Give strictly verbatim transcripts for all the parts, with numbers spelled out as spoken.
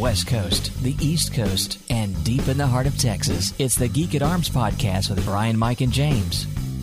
West Coast, the East Coast, and deep in the heart of Texas. It's the Geek at Arms podcast with Brian, Mike, and James.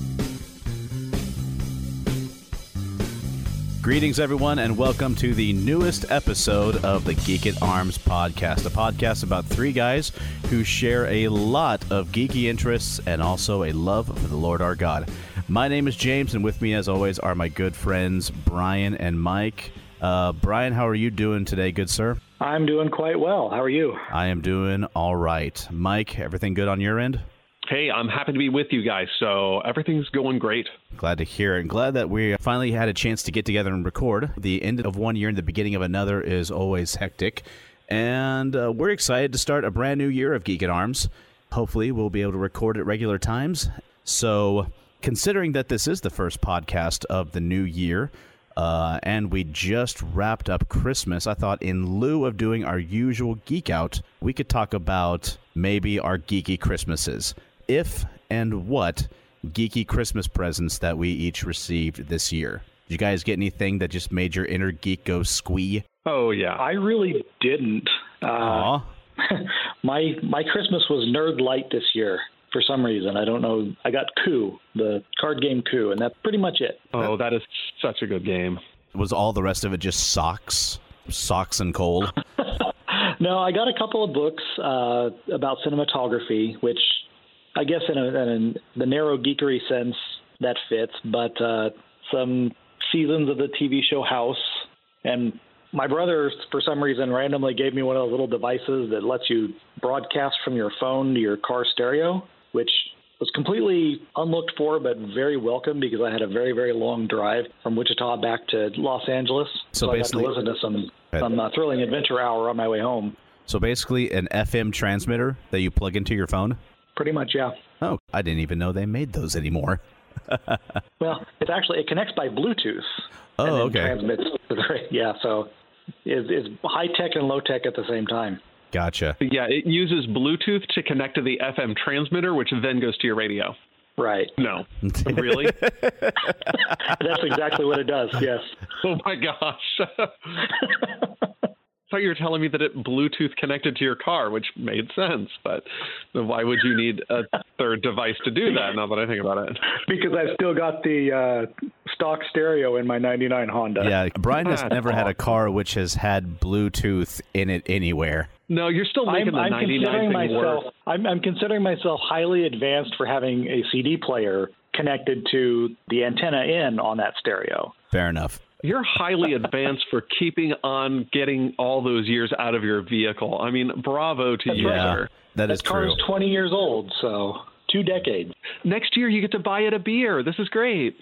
Greetings, everyone, and welcome to the newest episode of the Geek at Arms podcast, a podcast about three guys who share a lot of geeky interests and also a love for the Lord our God. My name is James, and with me, as always, are my good friends Brian and Mike. Uh, Brian, how are you doing today, good sir? I'm doing quite well. How are you? I am doing all right. Mike, everything good on your end? Hey, I'm happy to be with you guys, so everything's going great. Glad to hear it. And glad that we finally had a chance to get together and record. The end of one year and the beginning of another is always hectic. And uh, we're excited to start a brand new year of Geek at Arms. Hopefully, we'll be able to record at regular times. So, considering that this is the first podcast of the new year, uh, and we just wrapped up Christmas, I thought in lieu of doing our usual Geek Out, we could talk about maybe our geeky Christmases. If and what geeky Christmas presents that we each received this year. Did you guys get anything that just made your inner geek go squee? Oh, yeah. I really didn't. Uh, my my Christmas was Nerd Light this year for some reason. I don't know. I got Coup, the card game Coup, and that's pretty much it. Oh, that is such a good game. Was all the rest of it just socks? Socks and coal? No, I got a couple of books uh, about cinematography, which I guess in, a, in a, the narrow geekery sense that fits, but uh, some seasons of the T V show House. And my brother, for some reason, randomly gave me one of those little devices that lets you broadcast from your phone to your car stereo, which was completely unlooked for, but very welcome because I had a very, very long drive from Wichita back to Los Angeles. So, so basically, I got to listen to some, some uh, thrilling adventure hour on my way home. So basically an F M transmitter that you plug into your phone? Pretty much, yeah. Oh, I didn't even know they made those anymore. Well, it's actually, it connects by Bluetooth. Oh, and then okay. Transmits to the, yeah, so it's, it's high-tech and low-tech at the same time. Gotcha. Yeah, it uses Bluetooth to connect to the F M transmitter, which then goes to your radio. Right. No. Really? That's exactly what it does, yes. Oh, my gosh. I thought you were telling me that it Bluetooth connected to your car, which made sense, but why would you need a third device to do that now that I think about it? Because I've still got the uh, stock stereo in my ninety-nine Honda. Yeah, Brian has Ah, never had a car which has had Bluetooth in it anywhere. No, you're still making I'm, the I'm ninety-nine considering thing myself, work. I'm, I'm considering myself highly advanced for having a C D player connected to the antenna in on that stereo. Fair enough. You're highly advanced for keeping on getting all those years out of your vehicle. I mean, bravo to That's you, right. sir. That is That car true. is twenty years old, so two decades. Next year, you get to buy it a beer. This is great.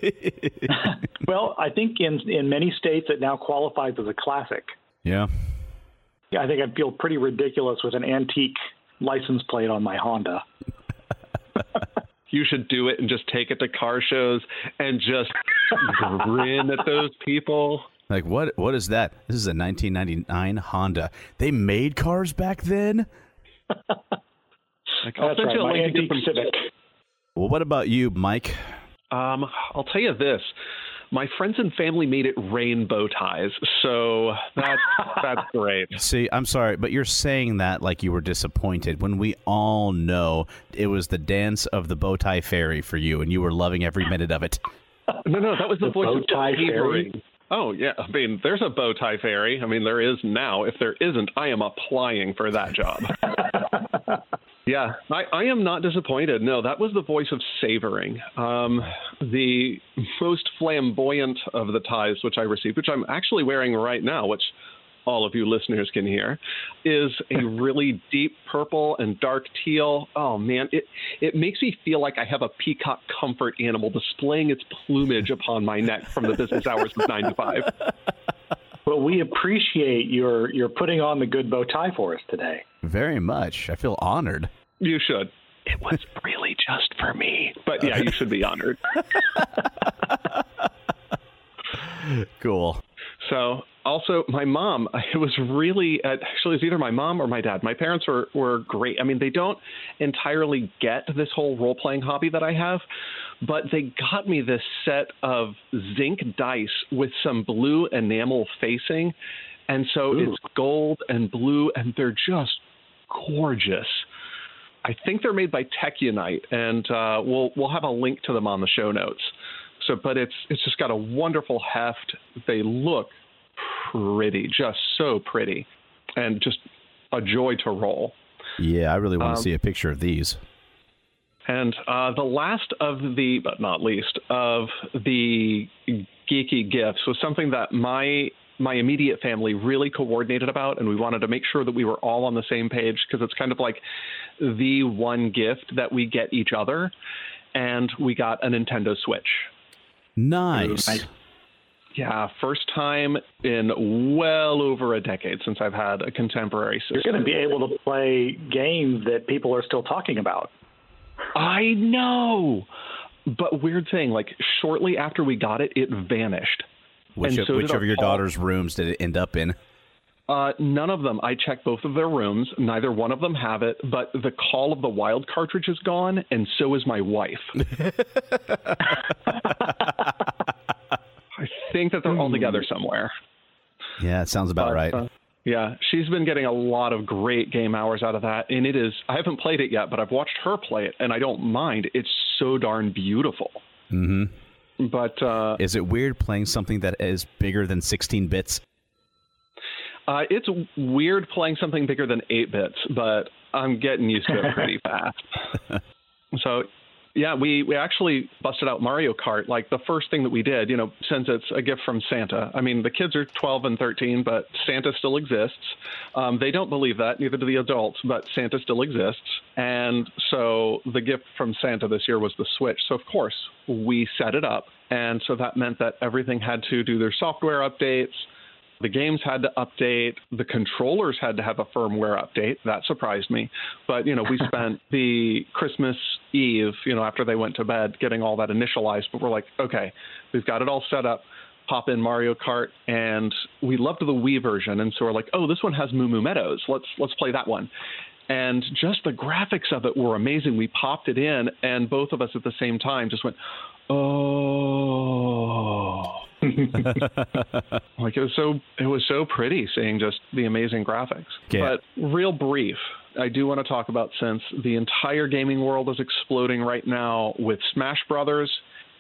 Well, I think in, in many states it now qualifies as a classic. Yeah. I think I'd feel pretty ridiculous with an antique license plate on my Honda. You should do it and just take it to car shows and just grin at those people. Like, what? What is that? This is a nineteen ninety-nine Honda. They made cars back then? Like, I'll That's send right, you a my link to get antique some- Civic. Well, what about you, Mike? Um, I'll tell you this. My friends and family made it rainbow ties, so that's that's great. See, I'm sorry, but you're saying that like you were disappointed when we all know it was the dance of the bow tie fairy for you, and you were loving every minute of it. No, no, that was the, The voice bow of tie savoring. fairy? Oh, yeah. I mean, there's a bow tie fairy. I mean, there is now. If there isn't, I am applying for that job. Yeah, I, I am not disappointed. No, that was the voice of savoring. Um, the most flamboyant of the ties which I received, which I'm actually wearing right now, which all of you listeners can hear, is a really deep purple and dark teal. Oh, man, it, it makes me feel like I have a peacock comfort animal displaying its plumage upon my neck from the business hours of nine to five. Well, we appreciate your, your putting on the good bow tie for us today. Very much. I feel honored. You should. It was really just for me. But yeah, you should be honored. Cool. So also my mom, it was really, actually it was either my mom or my dad. My parents were, were great. I mean, they don't entirely get this whole role-playing hobby that I have, but they got me this set of zinc dice with some blue enamel facing. And so Ooh. it's gold and blue, and they're just gorgeous. I think they're made by Techunite, and uh, we'll we'll have a link to them on the show notes. So, but it's it's just got a wonderful heft. They look pretty, just so pretty, and just a joy to roll. Yeah, I really want Um, to see a picture of these. And uh, the last of the, but not least, of the geeky gifts was something that my my immediate family really coordinated about, and we wanted to make sure that we were all on the same page, because it's kind of like the one gift that we get each other, and we got a Nintendo Switch. Nice. Nice. Yeah, first time in well over a decade since I've had a contemporary system. You're going to be able to play games that people are still talking about. I know. But weird thing, like shortly after we got it, it vanished. Which, And so which did of our your call- daughter's rooms did it end up in? Uh, none of them. I checked both of their rooms. Neither one of them have it, but the Call of the Wild cartridge is gone, and so is my wife. I think that they're all together somewhere. Yeah, it sounds about But, right. uh, yeah, she's been getting a lot of great game hours out of that, and it is, I haven't played it yet, but I've watched her play it, and I don't mind. It's so darn beautiful. Mm-hmm. But uh, Is it weird playing something that is bigger than sixteen bits? uh, it's weird playing something bigger than eight bits, but I'm getting used to it pretty fast. So, yeah, we, we actually busted out Mario Kart. Like the first thing that we did, you know, since it's a gift from Santa. I mean, the kids are twelve and thirteen, but Santa still exists. Um, they don't believe that, neither do the adults, but Santa still exists. And so the gift from Santa this year was the Switch. So, of course, we set it up. And so that meant that everything had to do their software updates. The games had to update. The controllers had to have a firmware update. That surprised me. But, you know, we spent the Christmas Eve, you know, after they went to bed, getting all that initialized. But we're like, okay, we've got it all set up. Pop in Mario Kart. And we loved the Wii version. And so we're like, oh, this one has Moo Moo Meadows. Let's, let's play that one. And just the graphics of it were amazing. We popped it in, and both of us at the same time just went, oh. Like it was so it was so pretty seeing just the amazing graphics. Yeah. But real brief, I do want to talk about, since the entire gaming world is exploding right now with Smash Brothers,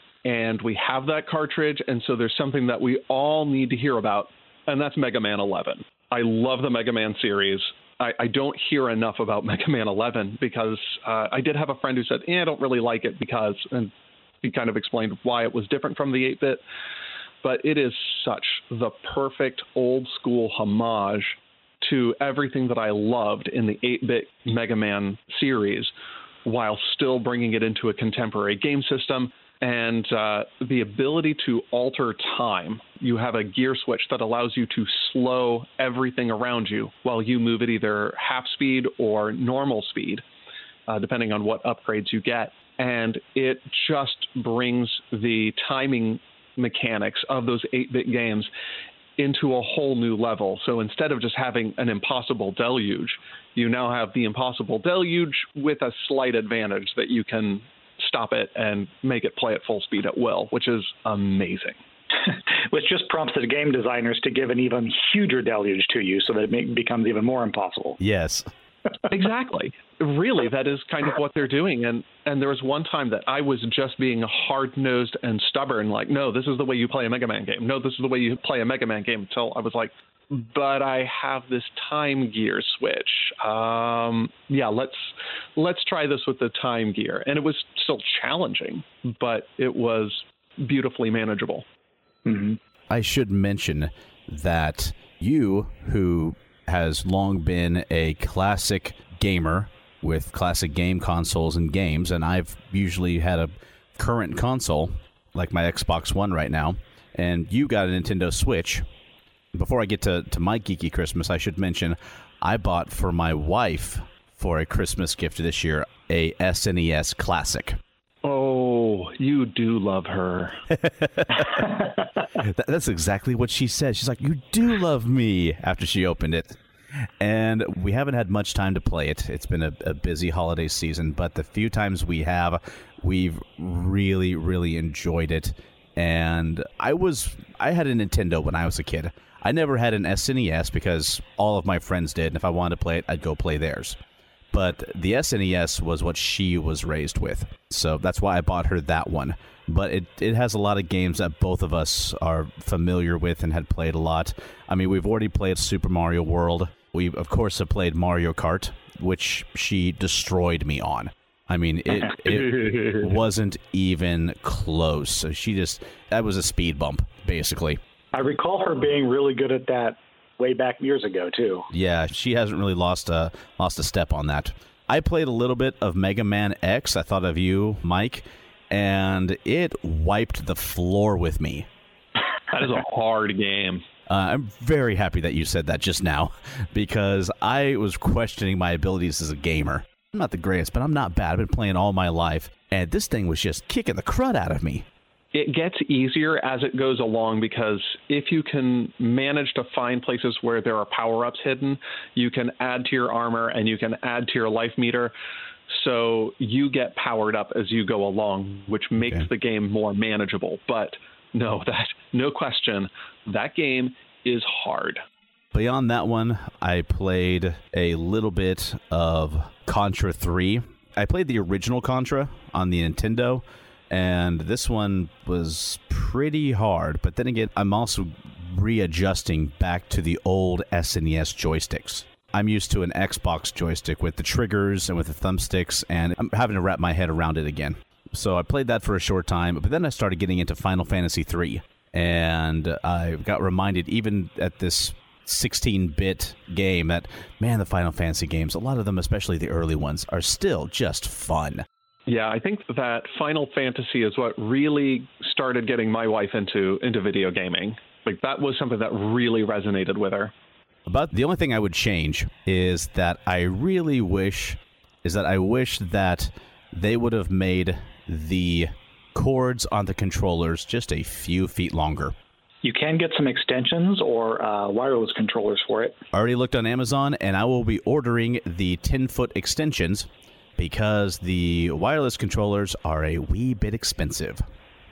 and we have that cartridge, and so there's something that we all need to hear about, and that's Mega Man eleven. I love the Mega Man series. I, I don't hear enough about Mega Man eleven because uh, I did have a friend who said, eh, I don't really like it because, and he kind of explained why it was different from the eight-bit. But it is such the perfect old school homage to everything that I loved in the eight-bit Mega Man series, while still bringing it into a contemporary game system. And uh, the ability to alter time. You have a gear switch that allows you to slow everything around you while you move at either half speed or normal speed, uh, depending on what upgrades you get. And it just brings the timing mechanics of those eight-bit games into a whole new level. So instead of just having an impossible deluge, you now have the impossible deluge with a slight advantage that you can stop it and make it play at full speed at will, which is amazing. Which just prompts the game designers to give an even huger deluge to you so that it make, becomes even more impossible. Yes. Exactly. Really, that is kind of what they're doing. And and there was one time that I was just being hard-nosed and stubborn, like, no, this is the way you play a Mega Man game. No, this is the way you play a Mega Man game, until I was like, but I have this time gear switch. Um, yeah, let's let's try this with the time gear. And it was still challenging, but it was beautifully manageable. Mm-hmm. I should mention that you, who has long been a classic gamer with classic game consoles and games, and I've usually had a current console, like my Xbox One right now, and you got a Nintendo Switch. Before I get to, to my geeky Christmas, I should mention I bought for my wife for a Christmas gift this year a S N E S Classic. Oh, you do love her. That, that's exactly what she said. She's like, you do love me, after she opened it. And we haven't had much time to play it. It's been a, a busy holiday season, but the few times we have, we've really, really enjoyed it. And I was, I had a Nintendo when I was a kid. I never had an S N E S because all of my friends did, and if I wanted to play it, I'd go play theirs. But the S N E S was what she was raised with, so that's why I bought her that one. But it, it has a lot of games that both of us are familiar with and had played a lot. I mean, we've already played Super Mario World. We, of course, have played Mario Kart, which she destroyed me on. I mean, it it wasn't even close. So she just, that was a speed bump, basically. I recall her being really good at that way back years ago, too. Yeah, she hasn't really lost a, lost a step on that. I played a little bit of Mega Man X. I thought of you, Mike, and it wiped the floor with me. That is a hard game. Uh, I'm very happy that you said that just now, because I was questioning my abilities as a gamer. I'm not the greatest, but I'm not bad. I've been playing all my life, and this thing was just kicking the crud out of me. It gets easier as it goes along, because if you can manage to find places where there are power-ups hidden, you can add to your armor and you can add to your life meter. So you get powered up as you go along, which makes okay. the game more manageable. But no, that no question, that game is hard. Beyond that one, I played a little bit of Contra three. I played the original Contra on the Nintendo, and this one was pretty hard. But then again, I'm also readjusting back to the old S N E S joysticks. I'm used to an Xbox joystick with the triggers and with the thumbsticks, and I'm having to wrap my head around it again. So I played that for a short time, but then I started getting into Final Fantasy three, and I got reminded, even at this sixteen-bit game, that, man, the Final Fantasy games, a lot of them, especially the early ones, are still just fun. Yeah, I think that Final Fantasy is what really started getting my wife into into video gaming. Like, that was something that really resonated with her. About the only thing I would change is that I really wish is that I wish that they would have made the cords on the controllers just a few feet longer. You can get some extensions or uh, wireless controllers for it. I already looked on Amazon, and I will be ordering the ten-foot extensions because the wireless controllers are a wee bit expensive.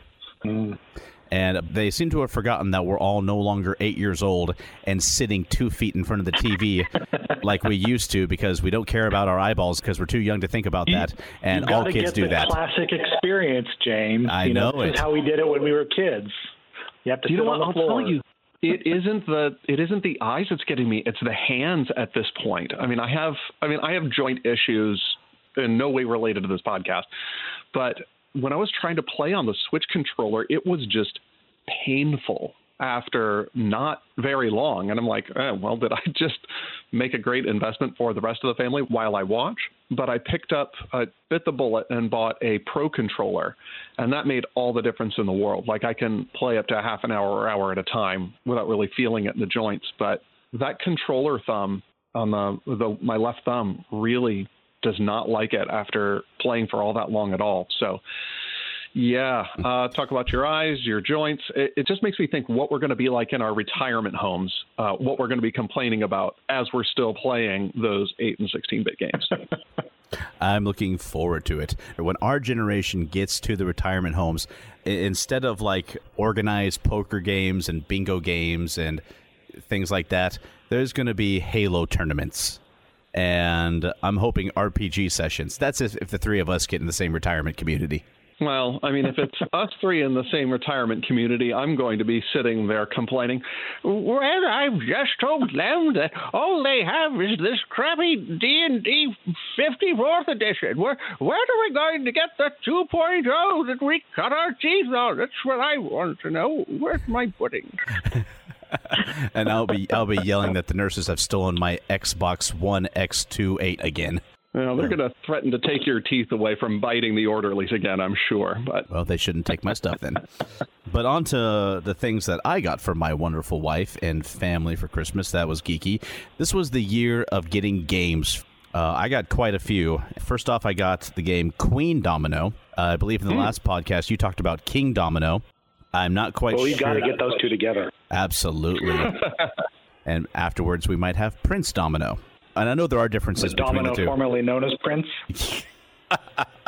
Mm. And they seem to have forgotten that we're all no longer eight years old and sitting two feet in front of the T V like we used to, because we don't care about our eyeballs because we're too young to think about that. And all kids do that. Classic experience, James. I you know, know this it. is how we did it when we were kids. You have to you sit know on what? the I'll floor. tell you, it isn't the it isn't the eyes that's getting me. It's the hands at this point. I mean, I have I mean, I have joint issues in no way related to this podcast, but when I was trying to play on the Switch controller, it was just painful after not very long. And I'm like, oh, well, did I just make a great investment for the rest of the family while I watch? But I picked up, I bit the bullet and bought a Pro controller, and that made all the difference in the world. Like, I can play up to half an hour or hour at a time without really feeling it in the joints. But that controller thumb on the, the my left thumb really does not like it after playing for all that long at all. So yeah, uh, talk about your eyes, your joints. It, it just makes me think what we're going to be like in our retirement homes, uh, what we're going to be complaining about as we're still playing those eight and sixteen-bit games. I'm looking forward to it. When our generation gets to the retirement homes, instead of like organized poker games and bingo games and things like that, there's going to be Halo tournaments. And I'm hoping R P G sessions. That's if, if the three of us get in the same retirement community. Well, I mean, if it's us three in the same retirement community, I'm going to be sitting there complaining, well, I've just told them that all they have is this crappy D and D fifty-fourth edition. Where, where are we going to get the two point oh that we cut our teeth on? That's what I want to know. Where's my pudding? And I'll be I'll be yelling that the nurses have stolen my Xbox One X twenty-eight again. Well, they're going to threaten to take your teeth away from biting the orderlies again, I'm sure. But well, they shouldn't take my stuff then. But on to the things that I got from my wonderful wife and family for Christmas. That was geeky. This was the year of getting games. Uh, I got quite a few. First off, I got the game Queen Domino. Uh, I believe in the mm. last podcast you talked about King Domino. I'm not quite well, sure. Well, you got to get those two together. Absolutely. And afterwards, we might have Prince Domino. And I know there are differences between Domino, the two. formerly known as Prince.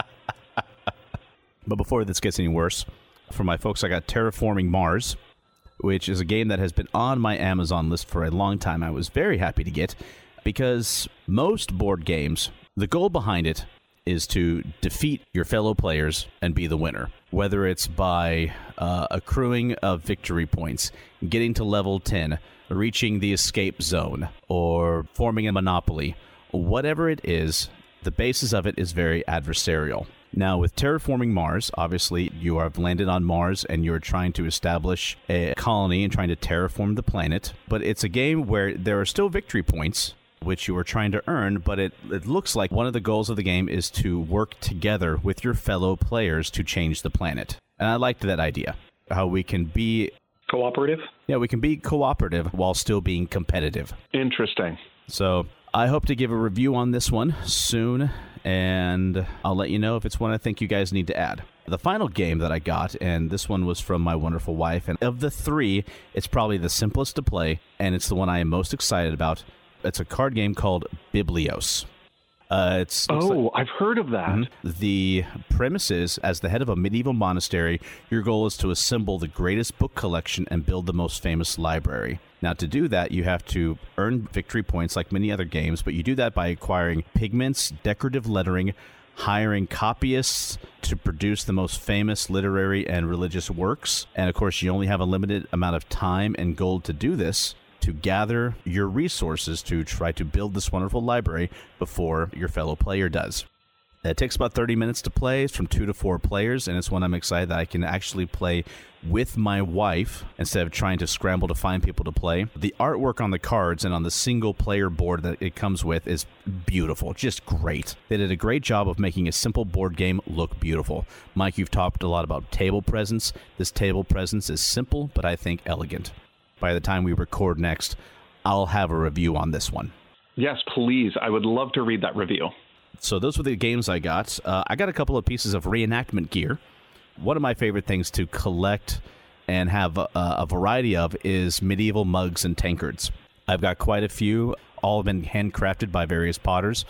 But before this gets any worse, for my folks, I got Terraforming Mars, which is a game that has been on my Amazon list for a long time. I was very happy to get, because most board games, the goal behind it is to defeat your fellow players and be the winner. Whether it's by uh, accruing of victory points, getting to level ten, reaching the escape zone, or forming a monopoly, whatever it is, the basis of it is very adversarial. Now, with Terraforming Mars, obviously you have landed on Mars and you're trying to establish a colony and trying to terraform the planet. But it's a game where there are still victory points, which you are trying to earn, but it, it looks like one of the goals of the game is to work together with your fellow players to change the planet. And I liked that idea, how we can be... Cooperative? Yeah, we can be cooperative while still being competitive. Interesting. So I hope to give a review on this one soon, and I'll let you know if it's one I think you guys need to add. The final game that I got, and this one was from my wonderful wife, and of the three, it's probably the simplest to play, and it's the one I am most excited about. It's a card game called Biblios. Uh, it's oh, like, I've heard of that. Mm-hmm. The premise is, as the head of a medieval monastery, your goal is to assemble the greatest book collection and build the most famous library. Now, to do that, you have to earn victory points like many other games, but you do that by acquiring pigments, decorative lettering, hiring copyists to produce the most famous literary and religious works. And, of course, you only have a limited amount of time and gold to do this, to gather your resources to try to build this wonderful library before your fellow player does. It takes about thirty minutes to play. It's from two to four players, and it's one I'm excited that I can actually play with my wife instead of trying to scramble to find people to play. The artwork on the cards and on the single-player board that it comes with is beautiful, just great. They did a great job of making a simple board game look beautiful. Mike, you've talked a lot about table presence. This table presence is simple, but I think elegant. By the time we record next, I'll have a review on this one. Yes, please. I would love to read that review. So those were the games I got. Uh, I got a couple of pieces of reenactment gear. One of my favorite things to collect and have a, a variety of is medieval mugs and tankards. I've got quite a few. All have been handcrafted by various potters.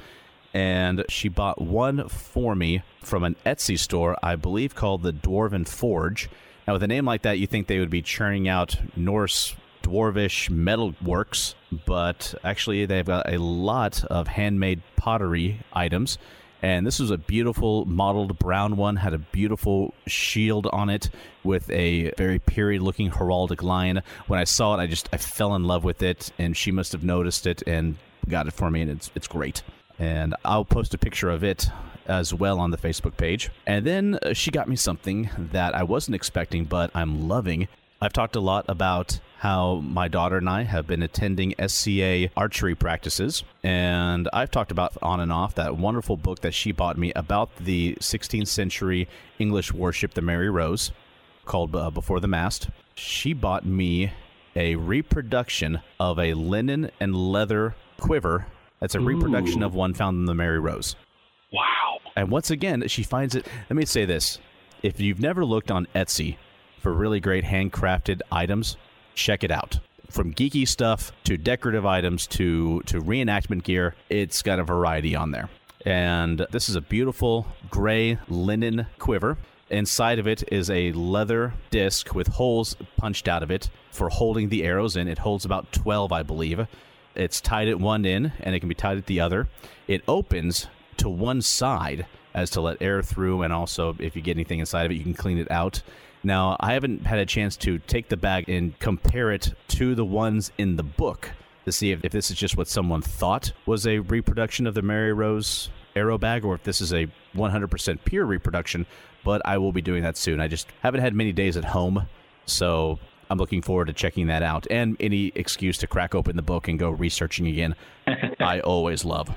And she bought one for me from an Etsy store, I believe called the Dwarven Forge. Now, with a name like that, you think they would be churning out Norse dwarvish metal works, but actually they've got a lot of handmade pottery items. And this was a beautiful modeled brown one, had a beautiful shield on it with a very period-looking heraldic lion. When I saw it, I just I fell in love with it, and she must have noticed it and got it for me, and it's it's great. And I'll post a picture of it as well on the Facebook page. And then uh, she got me something that I wasn't expecting, but I'm loving. I've talked a lot about how my daughter and I have been attending S C A archery practices, and I've talked about on and off that wonderful book that she bought me about the sixteenth century English warship, the Mary Rose, called uh, Before the Mast. She bought me a reproduction of a linen and leather quiver. That's a Ooh. reproduction of one found in the Mary Rose. Wow. And once again, she finds it. Let me say this. If you've never looked on Etsy for really great handcrafted items, check it out. From geeky stuff to decorative items to, to reenactment gear, it's got a variety on there. And this is a beautiful gray linen quiver. Inside of it is a leather disc with holes punched out of it for holding the arrows in. It holds about twelve, I believe. It's tied at one end, and it can be tied at the other. It opens to one side as to let air through, and also if you get anything inside of it, you can clean it out. Now, I haven't had a chance to take the bag and compare it to the ones in the book to see if, if this is just what someone thought was a reproduction of the Mary Rose arrow bag, or if this is a one hundred percent pure reproduction, but I will be doing that soon. I just haven't had many days at home, so I'm looking forward to checking that out, and any excuse to crack open the book and go researching again, I always love.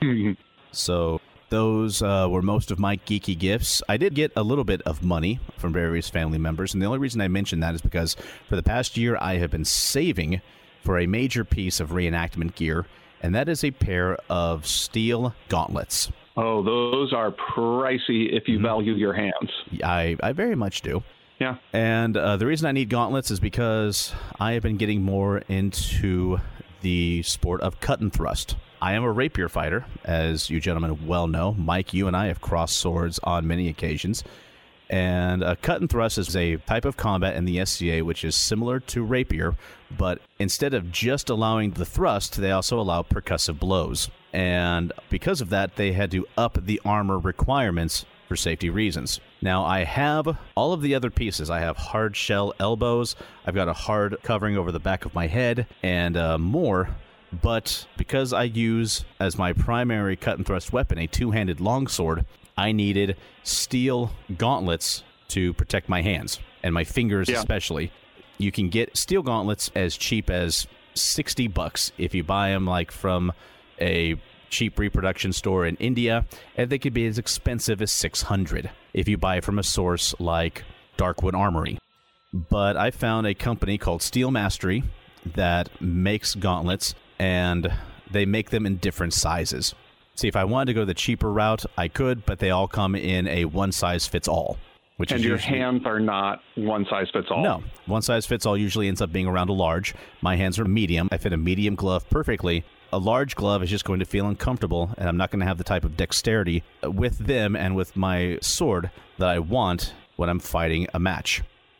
So those uh, were most of my geeky gifts. I did get a little bit of money from various family members, and the only reason I mention that is because for the past year, I have been saving for a major piece of reenactment gear, and that is a pair of steel gauntlets. Oh, those are pricey if you mm-hmm. value your hands. I, I very much do. Yeah. And uh, the reason I need gauntlets is because I have been getting more into the sport of cut and thrust. I am a rapier fighter, as you gentlemen well know. Mike, you and I have crossed swords on many occasions. And a cut and thrust is a type of combat in the S C A which is similar to rapier, but instead of just allowing the thrust, they also allow percussive blows. And because of that, they had to up the armor requirements for safety reasons. Now, I have all of the other pieces. I have hard shell elbows, I've got a hard covering over the back of my head, and uh, more. But because I use as my primary cut and thrust weapon a two-handed longsword, I needed steel gauntlets to protect my hands and my fingers yeah. especially. You can get steel gauntlets as cheap as sixty bucks if you buy them like from a cheap reproduction store in India, and they could be as expensive as six hundred if you buy from a source like Darkwood Armory. But I found a company called Steel Mastery that makes gauntlets, and they make them in different sizes. See, if I wanted to go the cheaper route, I could, but they all come in a one-size-fits-all. Which and is your usually, hands are not one-size-fits-all? No. One-size-fits-all usually ends up being around a large. My hands are medium. I fit a medium glove perfectly. A large glove is just going to feel uncomfortable, and I'm not going to have the type of dexterity with them and with my sword that I want when I'm fighting a match.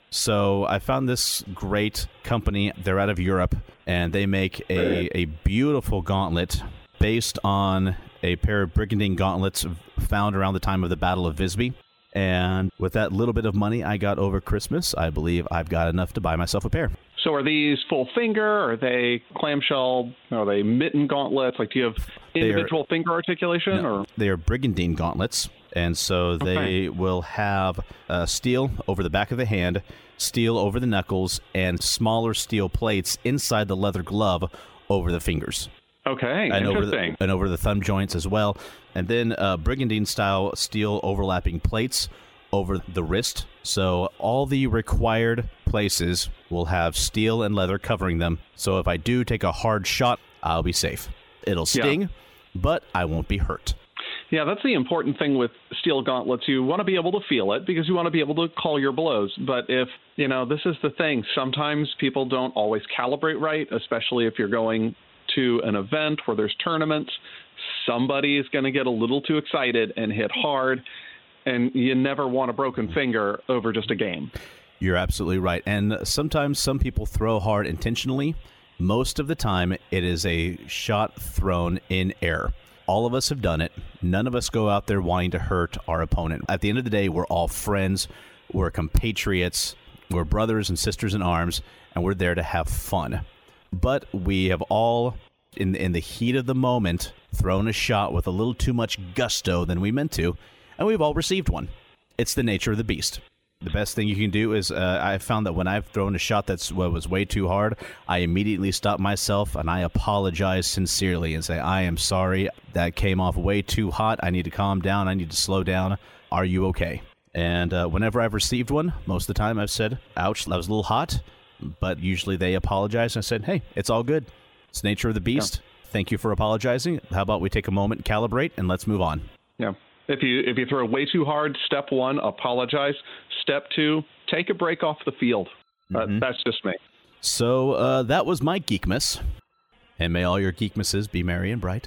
So I found this great company. They're out of Europe, and they make a, a beautiful gauntlet based on a pair of brigandine gauntlets found around the time of the Battle of Visby. And with that little bit of money I got over Christmas, I believe I've got enough to buy myself a pair. So are these full finger? Are they clamshell? Are they mitten gauntlets? Like, do you have individual are, finger articulation? No, or they are brigandine gauntlets. And so they okay. will have uh, steel over the back of the hand, steel over the knuckles, and smaller steel plates inside the leather glove over the fingers. Okay, and interesting. Over the, and over the thumb joints as well. And then uh, brigandine-style steel overlapping plates over the wrist. So all the required places will have steel and leather covering them. So if I do take a hard shot, I'll be safe. It'll sting, yeah. but I won't be hurt. Yeah, that's the important thing with steel gauntlets. You want to be able to feel it because you want to be able to call your blows. But if, you know, this is the thing. Sometimes people don't always calibrate right, especially if you're going to an event where there's tournaments. Somebody is going to get a little too excited and hit hard, and you never want a broken finger over just a game. You're absolutely right. And sometimes some people throw hard intentionally. Most of the time, it is a shot thrown in air. All of us have done it. None of us go out there wanting to hurt our opponent. At the end of the day, we're all friends. We're compatriots. We're brothers and sisters in arms, and we're there to have fun. But we have all, in in the heat of the moment, thrown a shot with a little too much gusto than we meant to, and we've all received one. It's the nature of the beast. The best thing you can do is, uh, I've found that when I've thrown a shot that's what was way too hard, I immediately stop myself and I apologize sincerely and say, I am sorry, that came off way too hot. I need to calm down. I need to slow down. Are you okay? And uh, whenever I've received one, most of the time I've said, ouch, that was a little hot. But usually they apologize, and I said, hey, it's all good. It's the nature of the beast. Yeah. Thank you for apologizing. How about we take a moment, calibrate, and let's move on. Yeah. If you if you throw way too hard, step one, apologize. Step two, take a break off the field. Mm-hmm. Uh, that's just me. So uh, that was my Geekmas. And may all your Geekmasses be merry and bright.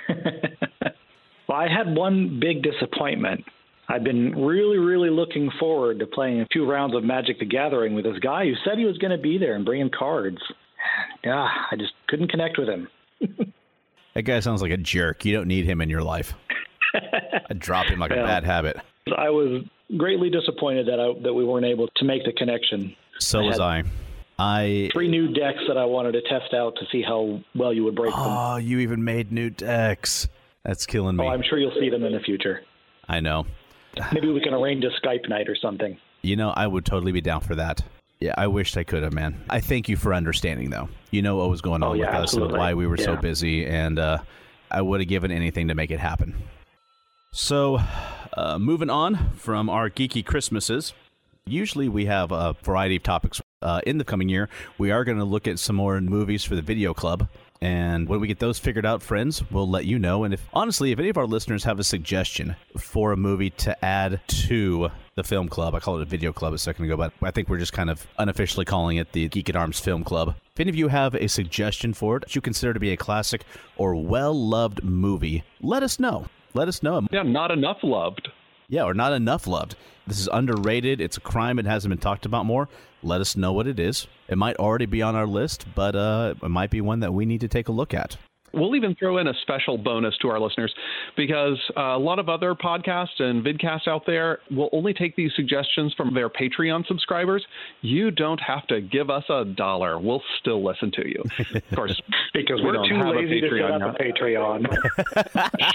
Well, I had one big disappointment. I've been really, really looking forward to playing a few rounds of Magic the Gathering with this guy who said he was going to be there and bringing cards. Yeah, I just couldn't connect with him. That guy sounds like a jerk. You don't need him in your life. I'd drop him like yeah. a bad habit. I was greatly disappointed that I, that we weren't able to make the connection. So I was I. I three new decks that I wanted to test out to see how well you would break oh, them. Oh, you even made new decks. That's killing me. Oh, I'm sure you'll see them in the future. I know. Maybe we can arrange a Skype night or something. You know, I would totally be down for that. Yeah, I wished I could have, man. I thank you for understanding, though. You know what was going on oh, yeah, with us absolutely. and why we were yeah. so busy, and uh, I would have given anything to make it happen. So, uh, moving on from our geeky Christmases, usually we have a variety of topics. Uh, in the coming year, we are going to look at some more movies for the video club. And when we get those figured out, friends, we'll let you know. And if honestly, if any of our listeners have a suggestion for a movie to add to the film club, I called it a video club a second ago, but I think we're just kind of unofficially calling it the Geek at Arms Film Club. If any of you have a suggestion for it that you consider to be a classic or well-loved movie, let us know. Let us know. Yeah, not enough loved. Yeah, or not enough loved. This is underrated. It's a crime. It hasn't been talked about more. Let us know what it is. It might already be on our list, but uh, it might be one that we need to take a look at. We'll even throw in a special bonus to our listeners because uh, a lot of other podcasts and vidcasts out there will only take these suggestions from their Patreon subscribers. You don't have to give us a dollar. We'll still listen to you. Of course, because we we're don't too have lazy a to set Patreon up a Patreon.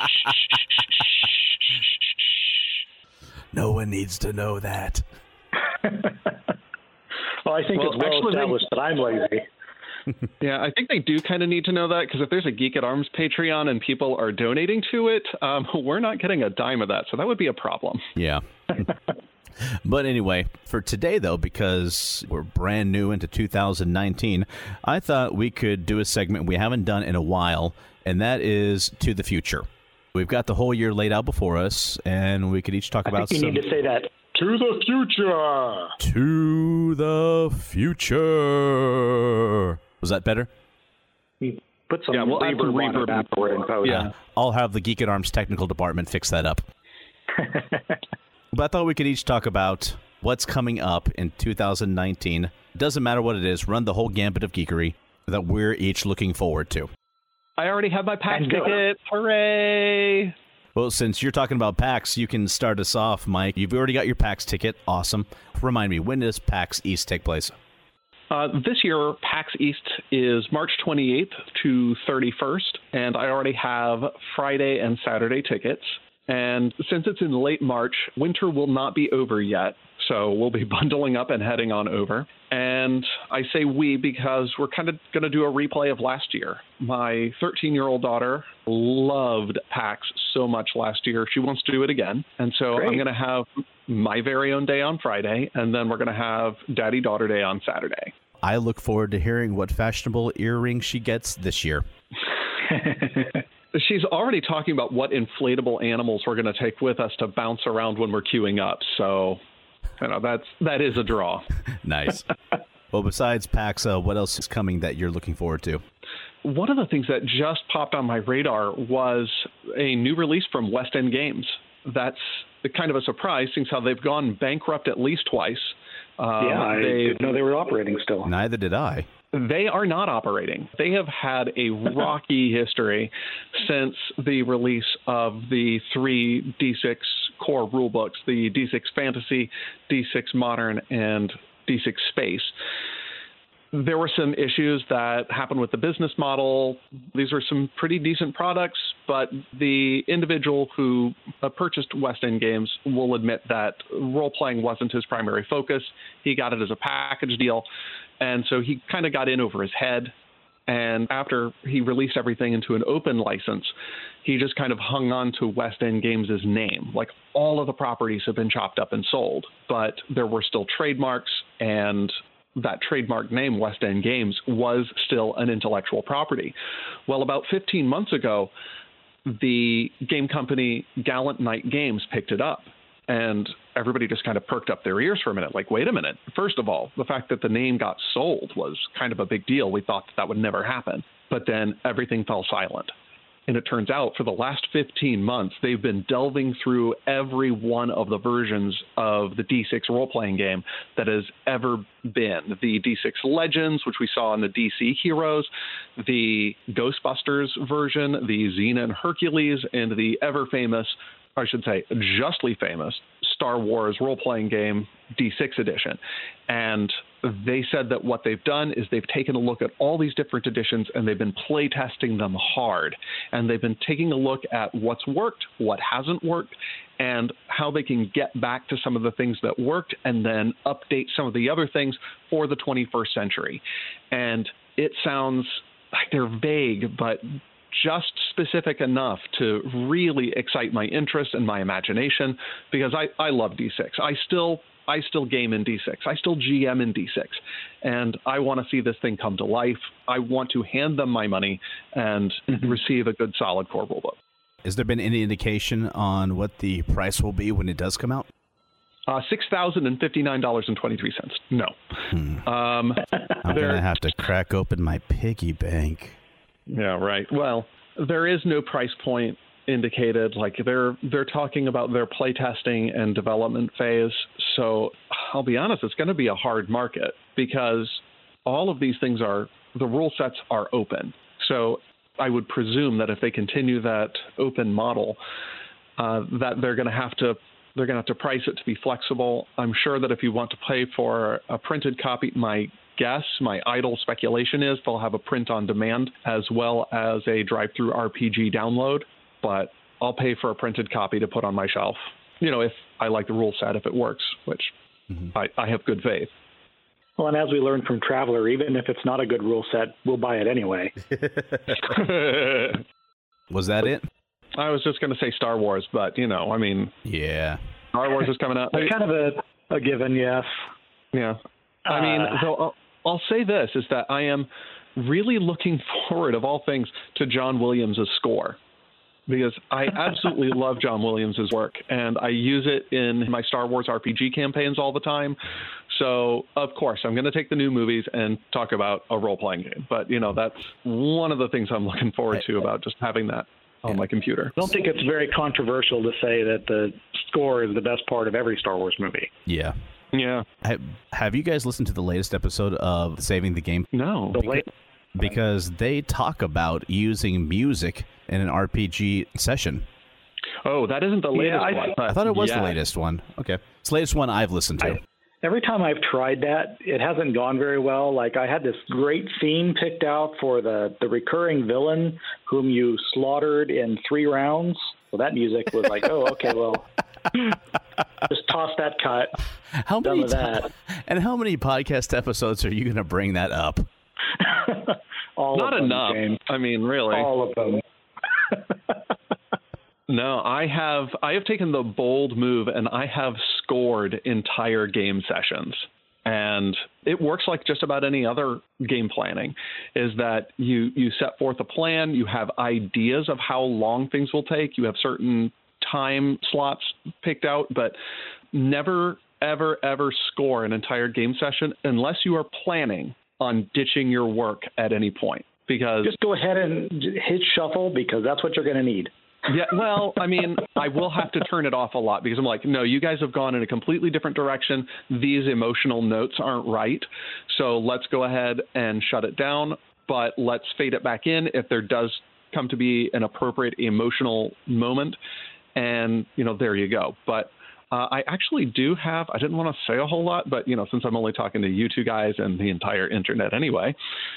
No one needs to know that. Well, I think Well, it's well actually, established that I'm lazy. Yeah, I think they do kind of need to know that because if there's a Geek at Arms Patreon and people are donating to it, um, we're not getting a dime of that. So that would be a problem. Yeah. But anyway, for today, though, because we're brand new into two thousand nineteen, I thought we could do a segment we haven't done in a while, and that is To the Future. We've got the whole year laid out before us, and we could each talk I about think you some... need to say that. To the future. To the future. Was that better? Put some Yeah, we'll add some reverb on it reverb. afterward in post. Yeah. I'll have the Geek at Arms technical department fix that up. But I thought we could each talk about what's coming up in two thousand nineteen. Doesn't matter what it is, run the whole gambit of geekery that we're each looking forward to. I already have my PAX And go. ticket. Hooray! Well, since you're talking about PAX, you can start us off, Mike. You've already got your PAX ticket. Awesome. Remind me, when does PAX East take place? Uh, this year, PAX East is March twenty-eighth to thirty-first, and I already have Friday and Saturday tickets. And since it's in late March, winter will not be over yet, so we'll be bundling up and heading on over. And I say we because we're kind of going to do a replay of last year. My thirteen-year-old daughter loved PAX so much last year. She wants to do it again. And so Great. I'm going to have my very own day on Friday, and then we're going to have Daddy-Daughter Day on Saturday. I look forward to hearing what fashionable earring she gets this year. She's already talking about what inflatable animals we're going to take with us to bounce around when we're queuing up. So, you know, that's that is a draw. Nice. Well, besides PAX, uh, what else is coming that you're looking forward to? One of the things that just popped on my radar was a new release from West End Games. That's kind of a surprise, since how they've gone bankrupt at least twice. Uh, yeah, I didn't know they were operating still. Neither did I. They are not operating. They have had a rocky history since the release of the three D six core rulebooks, the D six Fantasy, D six Modern, and D six Space. There were some issues that happened with the business model. These were some pretty decent products, but the individual who uh, purchased West End Games will admit that role-playing wasn't his primary focus. He got it as a package deal, and so he kind of got in over his head. And after he released everything into an open license, he just kind of hung on to West End Games' name. Like, all of the properties have been chopped up and sold, but there were still trademarks, and that trademark name, West End Games, was still an intellectual property. Well, about fifteen months ago, the game company Gallant Knight Games picked it up, and everybody just kind of perked up their ears for a minute. Like, wait a minute. First of all, the fact that the name got sold was kind of a big deal. We thought that, that would never happen. But then everything fell silent. And it turns out for the last fifteen months, they've been delving through every one of the versions of the D six role-playing game that has ever been. The D six Legends, which we saw in the D C Heroes, the Ghostbusters version, the Xena and Hercules, and the ever-famous, I should say justly famous, Star Wars role-playing game D six edition. And they said that what they've done is they've taken a look at all these different editions and they've been play testing them hard. And they've been taking a look at what's worked, what hasn't worked, and how they can get back to some of the things that worked and then update some of the other things for the twenty-first century. And it sounds like they're vague, but just specific enough to really excite my interest and my imagination, because I, I love D six. I still I still game in D six. I still G M in D six. And I want to see this thing come to life. I want to hand them my money and mm-hmm. receive a good, solid core rulebook. Has there been any indication on what the price will be when it does come out? Uh, six thousand fifty-nine dollars and twenty-three cents. No. Hmm. Um, I'm going to have to crack open my piggy bank. Yeah, right. Well, there is no price point indicated, like they're they're talking about their playtesting and development phase. So I'll be honest, it's going to be a hard market because all of these things are, the rule sets are open. So I would presume that if they continue that open model, uh, that they're going to have to they're going to have to price it to be flexible. I'm sure that if you want to pay for a printed copy, my guess, my idle speculation is they'll have a print on demand as well as a drive-through R P G download. But I'll pay for a printed copy to put on my shelf. You know, if I like the rule set, if it works, which mm-hmm. I, I have good faith. Well, and as we learned from Traveler, even if it's not a good rule set, we'll buy it anyway. Was that it? I was just going to say Star Wars, but, you know, I mean... Yeah. Star Wars is coming out. It's kind of a, a given, yes. Yeah. I mean, uh, so I'll, I'll say this, is that I am really looking forward, of all things, to John Williams' score. Because I absolutely love John Williams' work, and I use it in my Star Wars R P G campaigns all the time. So, of course, I'm going to take the new movies and talk about a role-playing game. But, you know, that's one of the things I'm looking forward to about just having that on yeah. my computer. I don't think it's very controversial to say that the score is the best part of every Star Wars movie. Yeah. Yeah. Have, have you guys listened to the latest episode of Saving the Game? No. The late- Because they talk about using music in an R P G session. Oh, that isn't the latest yeah, I, one. I thought it was yeah. the latest one. Okay. It's the latest one I've listened to. I, every time I've tried that, it hasn't gone very well. Like, I had this great theme picked out for the, the recurring villain whom you slaughtered in three rounds. Well, that music was like, oh, okay, well, just toss that cut. How Done many with that. And how many podcast episodes are you going to bring that up? All Not of them, enough. James. I mean, really. All of them. No, I have I have taken the bold move and I have scored entire game sessions. And it works like just about any other game planning, is that you, you set forth a plan, you have ideas of how long things will take, you have certain time slots picked out, but never, ever, ever score an entire game session unless you are planning on ditching your work at any point. Because just go ahead and hit shuffle, because that's what you're going to need. Yeah, well, I mean, I will have to turn it off a lot because I'm like, no, you guys have gone in a completely different direction. These emotional notes aren't right. So let's go ahead and shut it down, but let's fade it back in if there does come to be an appropriate emotional moment. And, you know, there you go. But uh, I actually do have, I didn't want to say a whole lot, but, you know, since I'm only talking to you two guys and the entire internet anyway,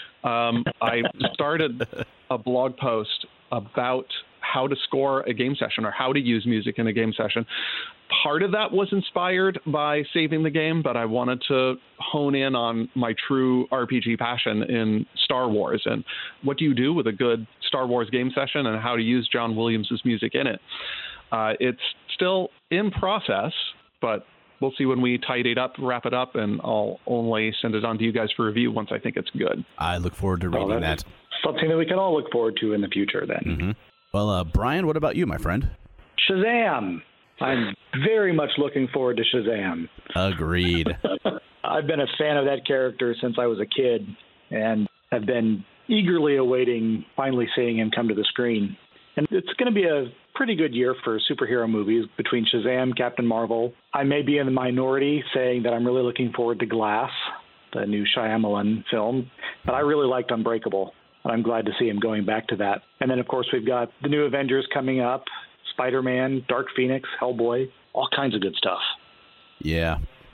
um, I started a blog post about how to score a game session or how to use music in a game session. Part of that was inspired by Saving the Game, but I wanted to hone in on my true R P G passion in Star Wars and what do you do with a good Star Wars game session and how to use John Williams' music in it. Uh, it's still in process, but we'll see when we tidy it up, wrap it up, and I'll only send it on to you guys for review once I think it's good. I look forward to reading well, that. Something that we can all look forward to in the future then. Mm-hmm. Well, uh, Brian, what about you, my friend? Shazam! I'm very much looking forward to Shazam. Agreed. I've been a fan of that character since I was a kid and have been eagerly awaiting finally seeing him come to the screen. And it's going to be a pretty good year for superhero movies between Shazam, Captain Marvel. I may be in the minority saying that I'm really looking forward to Glass, the new Shyamalan film, but I really liked Unbreakable. And I'm glad to see him going back to that. And then, of course, we've got the new Avengers coming up, Spider-Man, Dark Phoenix, Hellboy, all kinds of good stuff. Yeah.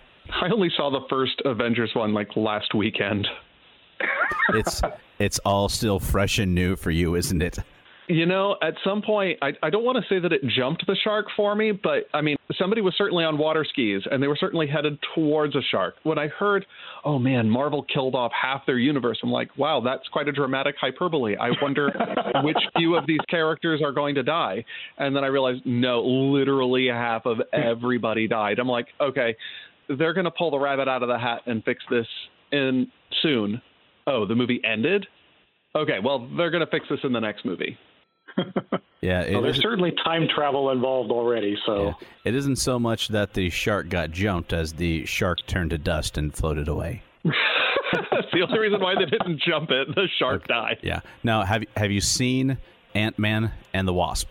I only saw the first Avengers one like last weekend. It's it's all still fresh and new for you, isn't it? You know, at some point, I, I don't want to say that it jumped the shark for me, but I mean, somebody was certainly on water skis and they were certainly headed towards a shark. When I heard, oh man, Marvel killed off half their universe, I'm like, wow, that's quite a dramatic hyperbole. I wonder which few of these characters are going to die. And then I realized, no, literally half of everybody died. I'm like, okay, they're going to pull the rabbit out of the hat and fix this in soon. Oh, the movie ended? Okay, well, they're going to fix this in the next movie. Yeah, it well, there's is, certainly time travel involved already, so... Yeah. It isn't so much that the shark got jumped as the shark turned to dust and floated away. That's the only reason why they didn't jump it. The shark Okay. died. Yeah. Now, have, have you seen Ant-Man and the Wasp?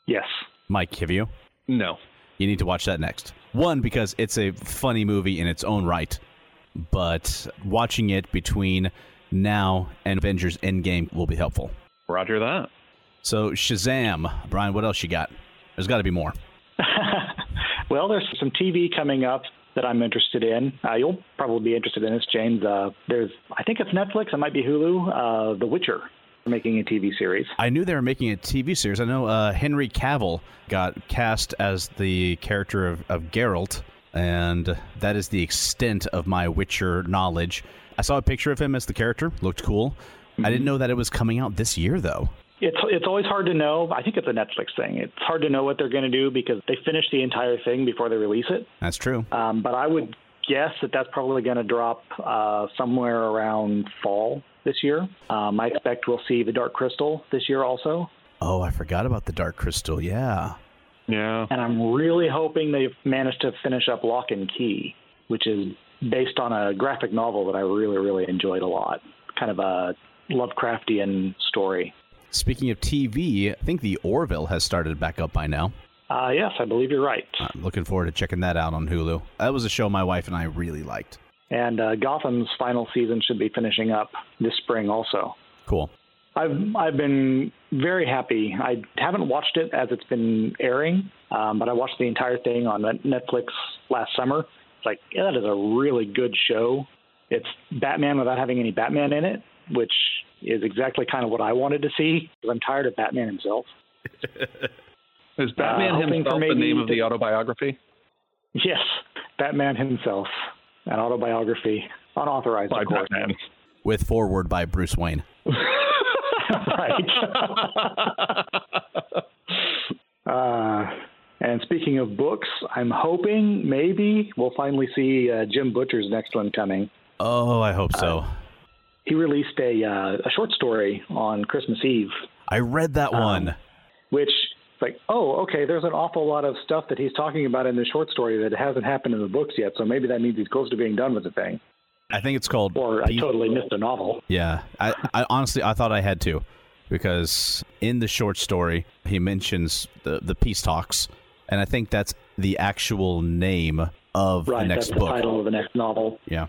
Yes. Mike, have you? No. You need to watch that next. One, because it's a funny movie in its own right, but watching it between now and Avengers Endgame will be helpful. Roger that. So Shazam. Brian, what else you got? There's got to be more. Well, there's some T V coming up that I'm interested in. Uh, you'll probably be interested in this, James. Uh, there's, I think it's Netflix. It might be Hulu. Uh, The Witcher, making a T V series. I knew they were making a T V series. I know uh, Henry Cavill got cast as the character of, of Geralt, and that is the extent of my Witcher knowledge. I saw a picture of him as the character. Looked cool. Mm-hmm. I didn't know that it was coming out this year, though. It's it's always hard to know. I think it's a Netflix thing. It's hard to know what they're going to do because they finish the entire thing before they release it. That's true. Um, but I would guess that that's probably going to drop uh, somewhere around fall this year. Um, I expect we'll see The Dark Crystal this year also. Oh, I forgot about The Dark Crystal. Yeah. Yeah. And I'm really hoping they've managed to finish up Lock and Key, which is based on a graphic novel that I really, really enjoyed a lot. Kind of a Lovecraftian story. Speaking of T V, I think The Orville has started back up by now. Uh, yes, I believe you're right. I'm looking forward to checking that out on Hulu. That was a show my wife and I really liked. And uh, Gotham's final season should be finishing up this spring also. Cool. I've I've been very happy. I haven't watched it as it's been airing, um, but I watched the entire thing on Netflix last summer. It's like, yeah, that is a really good show. It's Batman without having any Batman in it, which is exactly kind of what I wanted to see. I'm tired of Batman himself. Is Batman uh, himself the name of the autobiography? Yes, Batman himself, an autobiography, unauthorized, by of course. Batman. With foreword by Bruce Wayne. Right. uh, and speaking of books, I'm hoping maybe we'll finally see uh, Jim Butcher's next one coming. Oh, I hope so. Uh, he released a uh, a short story on Christmas Eve. I read that one. Um, which, like, oh, okay, there's an awful lot of stuff that he's talking about in the short story that hasn't happened in the books yet, so maybe that means he's close to being done with the thing. I think it's called... Or I totally missed a novel. Yeah. I, I honestly, I thought I had to, because in the short story, he mentions the, the peace talks, and I think that's the actual name of right, the next that's book. the title of the next novel. Yeah.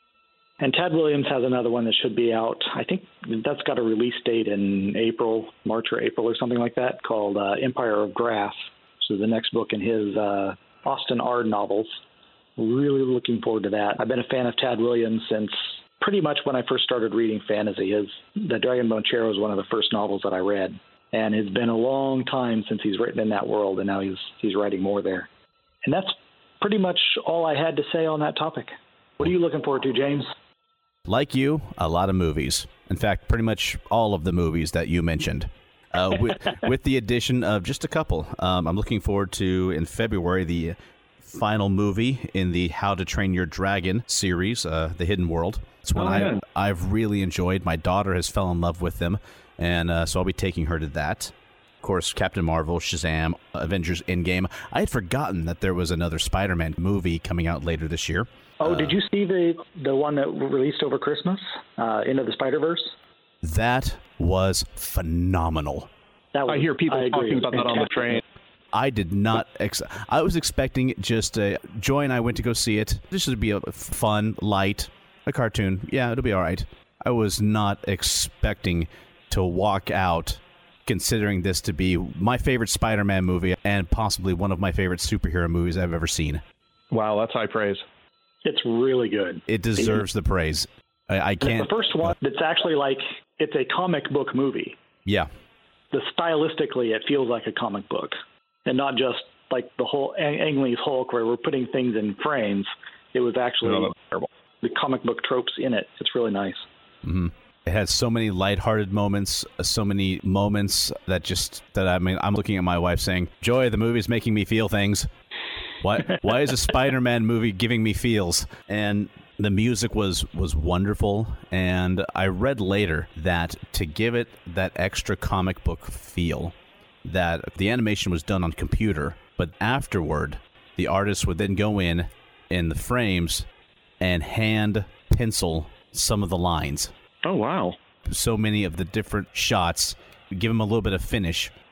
And Tad Williams has another one that should be out. I think that's got a release date in April, March or April or something like that, called uh, Empire of Grass, which is the next book in his uh, Austin Ard novels. Really looking forward to that. I've been a fan of Tad Williams since pretty much when I first started reading fantasy. His The Dragonbone Chair was one of the first novels that I read, and it's been a long time since he's written in that world, and now he's he's writing more there. And that's pretty much all I had to say on that topic. What are you looking forward to, James? Like you, a lot of movies. In fact, pretty much all of the movies that you mentioned. Uh, with, with the addition of just a couple. Um, I'm looking forward to, in February, the final movie in the How to Train Your Dragon series, uh, The Hidden World. It's one oh, I, yeah. I've really enjoyed. My daughter has fell in love with them, and uh, so I'll be taking her to that. Of course, Captain Marvel, Shazam, Avengers Endgame. I had forgotten that there was another Spider-Man movie coming out later this year. Oh, uh, did you see the the one that released over Christmas, uh, Into the Spider-Verse? That was phenomenal. That was, I hear people I talking about that on the train. I did not. Ex- I was expecting just a. Joy and I went to go see it. This would be a fun, light, a cartoon. Yeah, it'll be all right. I was not expecting to walk out considering this to be my favorite Spider-Man movie and possibly one of my favorite superhero movies I've ever seen. Wow, that's high praise. It's really good. It deserves the praise. I, I can't. It's the first one that's actually like, it's a comic book movie. Yeah. The stylistically, it feels like a comic book. And not just like the whole Ang- Ang Lee's Hulk where we're putting things in frames. It was actually No, that's terrible. the comic book tropes in it. It's really nice. Mm-hmm. It has so many lighthearted moments, so many moments that just, that I mean, I'm looking at my wife saying, Joy, the movie's making me feel things. Why Why is a Spider-Man movie giving me feels? And the music was, was wonderful. And I read later that to give it that extra comic book feel, that the animation was done on computer, but afterward, the artist would then go in in the frames and hand pencil some of the lines. Oh, wow. So many of the different shots, give them a little bit of finish.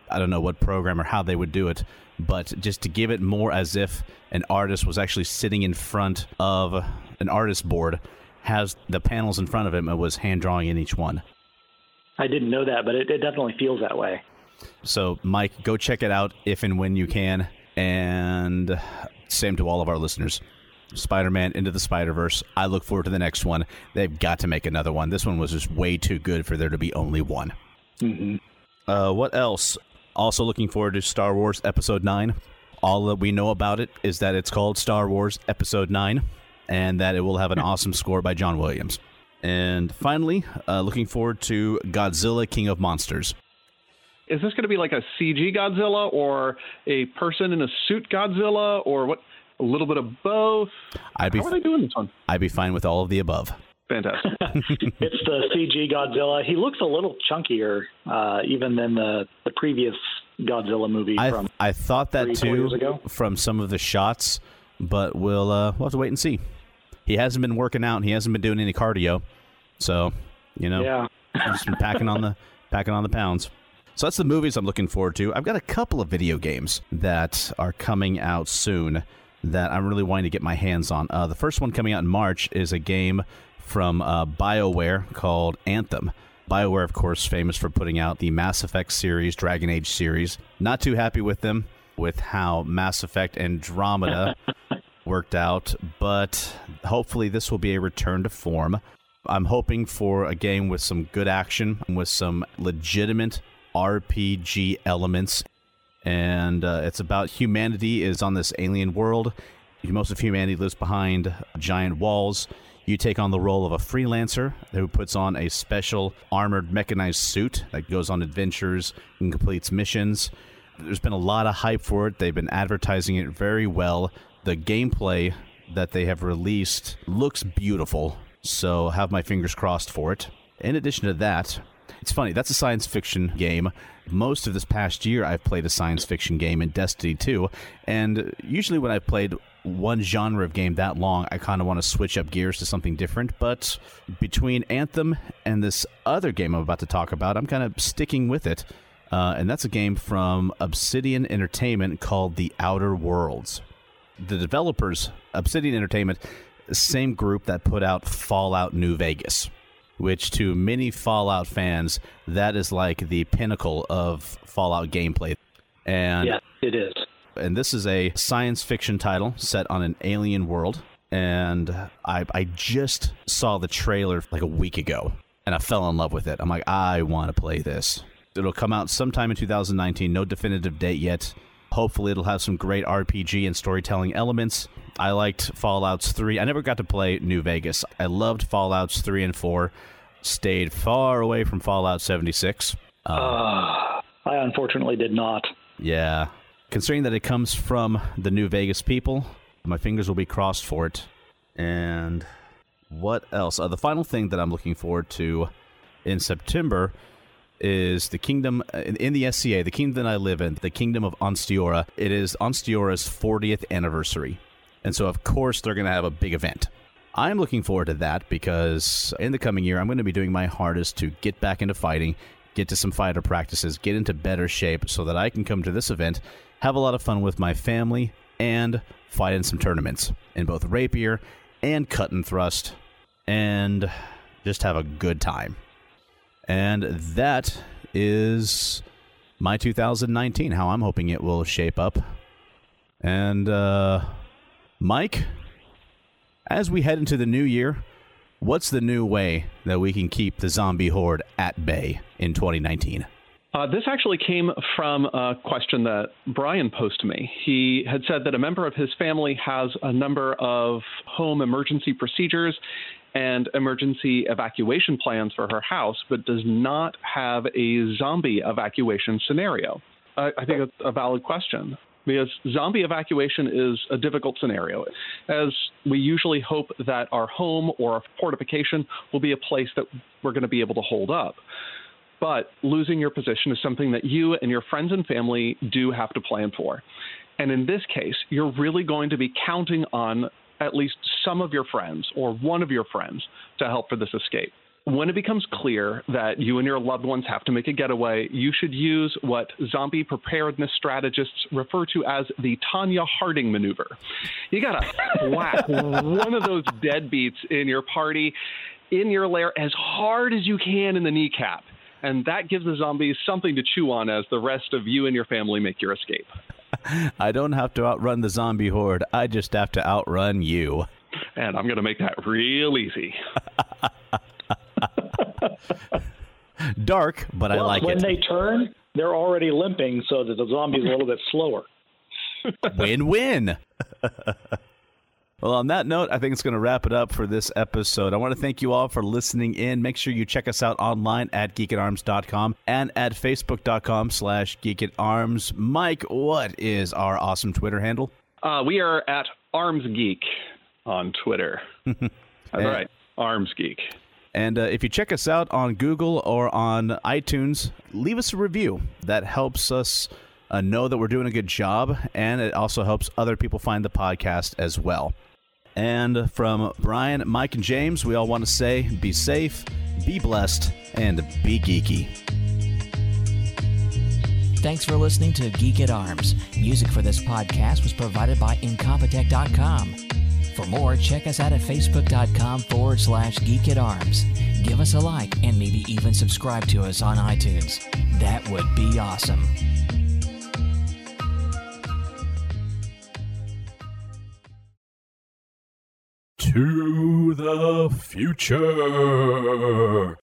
I don't know what program or how they would do it, but just to give it more as if an artist was actually sitting in front of an artist board, has the panels in front of him and was hand drawing in each one. I didn't know that, but it, it definitely feels that way. So, Mike, go check it out if and when you can. And same to all of our listeners. Spider-Man Into the Spider-Verse. I look forward to the next one. They've got to make another one. This one was just way too good for there to be only one. Mm-hmm. Uh, what else? Also looking forward to Star Wars Episode nine. All that we know about it is that it's called Star Wars Episode nine, and that it will have an awesome score by John Williams. And finally, uh, looking forward to Godzilla King of Monsters. Is this going to be like a C G Godzilla or a person in a suit Godzilla or what? A little bit of both? I'd be, How are they doing this one? I'd be fine with all of the above. Fantastic. It's the C G Godzilla. He looks a little chunkier uh, even than the, the previous Godzilla movie I, from I thought that three, four too years ago. from some of the shots, but we'll, uh, we'll have to wait and see. He hasn't been working out. He hasn't been doing any cardio. So, you know, yeah. just been packing on the packing on the pounds. So that's the movies I'm looking forward to. I've got a couple of video games that are coming out soon that I'm really wanting to get my hands on. Uh, the first one coming out in March is a game from uh, BioWare called Anthem. BioWare, of course, famous for putting out the Mass Effect series, Dragon Age series. Not too happy with them, with how Mass Effect Andromeda worked out, but hopefully this will be a return to form. I'm hoping for a game with some good action, with some legitimate R P G elements. And uh, it's about humanity is on this alien world. Most of humanity lives behind giant walls. You take on the role of a freelancer who puts on a special armored mechanized suit that goes on adventures and completes missions. There's been a lot of hype for it. They've been advertising it very well. The gameplay that they have released looks beautiful, so have my fingers crossed for it. In addition to that, it's funny, that's a science fiction game. Most of this past year, I've played a science fiction game in Destiny two, and usually when I've played one genre of game that long, I kind of want to switch up gears to something different, but between Anthem and this other game I'm about to talk about, I'm kind of sticking with it, uh, and that's a game from Obsidian Entertainment called The Outer Worlds. The developers, Obsidian Entertainment, same group that put out Fallout New Vegas, which to many Fallout fans, that is like the pinnacle of Fallout gameplay. And yeah, it is. And this is a science fiction title set on an alien world. And I, I just saw the trailer like a week ago, and I fell in love with it. I'm like, I want to play this. It'll come out sometime in two thousand nineteen. No definitive date yet. Hopefully it'll have some great R P G and storytelling elements. I liked Fallouts three. I never got to play New Vegas. I loved Fallouts three and four. Stayed far away from Fallout seventy-six. Um, uh, I unfortunately did not. Yeah. Considering that it comes from the New Vegas people, my fingers will be crossed for it. And what else? Uh, the final thing that I'm looking forward to in September is the kingdom, in, in the S C A, the kingdom that I live in, the kingdom of Onsteora. It is Onsteora's fortieth anniversary. And so, of course, they're going to have a big event. I'm looking forward to that because in the coming year, I'm going to be doing my hardest to get back into fighting, get to some fighter practices, get into better shape so that I can come to this event, have a lot of fun with my family, and fight in some tournaments in both rapier and cut and thrust, and just have a good time. And that is my two thousand nineteen, how I'm hoping it will shape up. And, uh, Mike, as we head into the new year, what's the new way that we can keep the zombie horde at bay in twenty nineteen? Uh, this actually came from a question that Brian posed to me. He had said that a member of his family has a number of home emergency procedures and emergency evacuation plans for her house, but does not have a zombie evacuation scenario. I, I think that's a valid question, because zombie evacuation is a difficult scenario, as we usually hope that our home or our fortification will be a place that we're going to be able to hold up. But losing your position is something that you and your friends and family do have to plan for. And in this case, you're really going to be counting on at least some of your friends or one of your friends to help for this escape. when it becomes clear that you and your loved ones have to make a getaway, you should use what zombie preparedness strategists refer to as the Tanya Harding maneuver. You got to whack one of those deadbeats in your party in your lair as hard as you can in the kneecap. And that gives the zombies something to chew on as the rest of you and your family make your escape. I don't have to outrun the zombie horde. I just have to outrun you. And I'm going to make that real easy. Dark, but well, I like when it. When they turn, they're already limping, so that the zombie's a little bit slower. Win-win. Well, on that note, I think it's going to wrap it up for this episode. I want to thank you all for listening in. Make sure you check us out online at geek at arms dot com and at facebook.com slash geekatarms. Mike, what is our awesome Twitter handle? Uh, we are at ArmsGeek on Twitter. That's and, right, ArmsGeek. And uh, if you check us out on Google or on iTunes, leave us a review. That helps us uh, know that we're doing a good job, and it also helps other people find the podcast as well. And from Brian, Mike, and James, we all want to say be safe, be blessed, and be geeky. Thanks for listening to Geek at Arms. Music for this podcast was provided by Incompetech dot com. For more, check us out at facebook.com forward slash geek at arms. Give us a like and maybe even subscribe to us on iTunes. That would be awesome. To the future.